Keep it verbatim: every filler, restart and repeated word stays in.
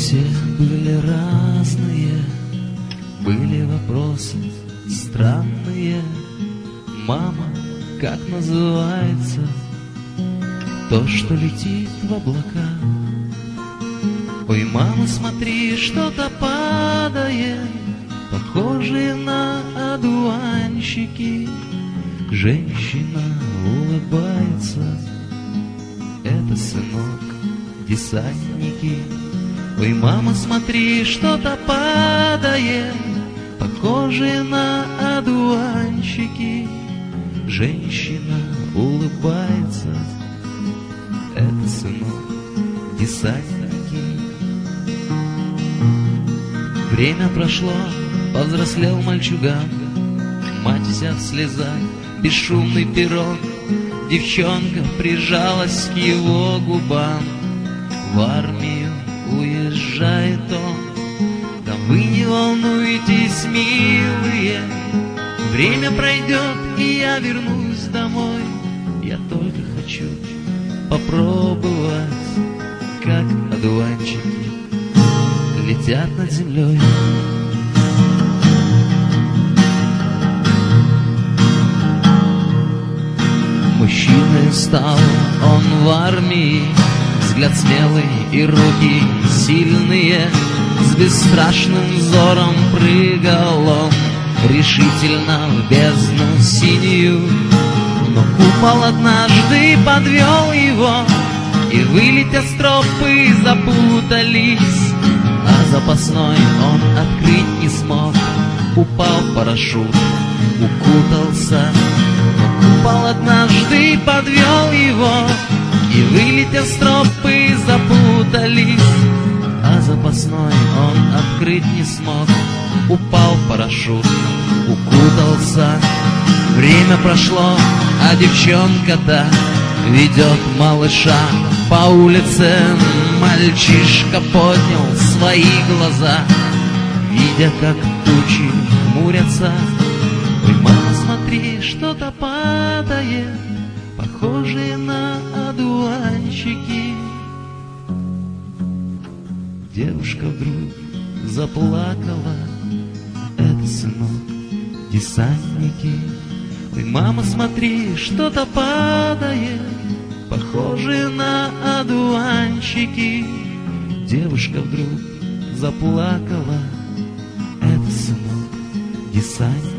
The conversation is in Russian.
Все были разные, были вопросы странные. Мама, как называется то, что летит в облака? Ой, мама, смотри, что-то падает, похожие на одуванчики. Женщина улыбается, это, сынок, десантники. Ой, мама, смотри, что-то падает, похожие на одуванчики. Женщина улыбается, это, сынок, десантники. Время прошло, повзрослел мальчуган, мать вся в слезах, бесшумный пирог. Девчонка прижалась к его губам. В армию уезжает он, да вы не волнуйтесь, милые, время пройдет, и я вернусь домой. Я только хочу попробовать, как одуванчики летят над землей. Мужчиной стал он в армии, взгляд смелый и руки сильные. С бесстрашным взором прыгал он решительно в бездну синюю. Но купол однажды подвел его, и вылетя стропы запутались, а запасной он открыть не смог. Упал парашют, укутался, но купол однажды подвел его, и вылетя стропы запутались, а запасной он открыть не смог. Упал парашют, укутался. Время прошло, а девчонка-то ведет малыша по улице. Мальчишка поднял свои глаза, видя, как тучи хмурятся. Ой, мама, смотри, что-то падает, похожие на одуванчики. Девушка вдруг заплакала, это, сынок, десантники. Ой, мама, смотри, что-то падает, похожие на одуванчики. Девушка вдруг заплакала, это, сынок, десантники.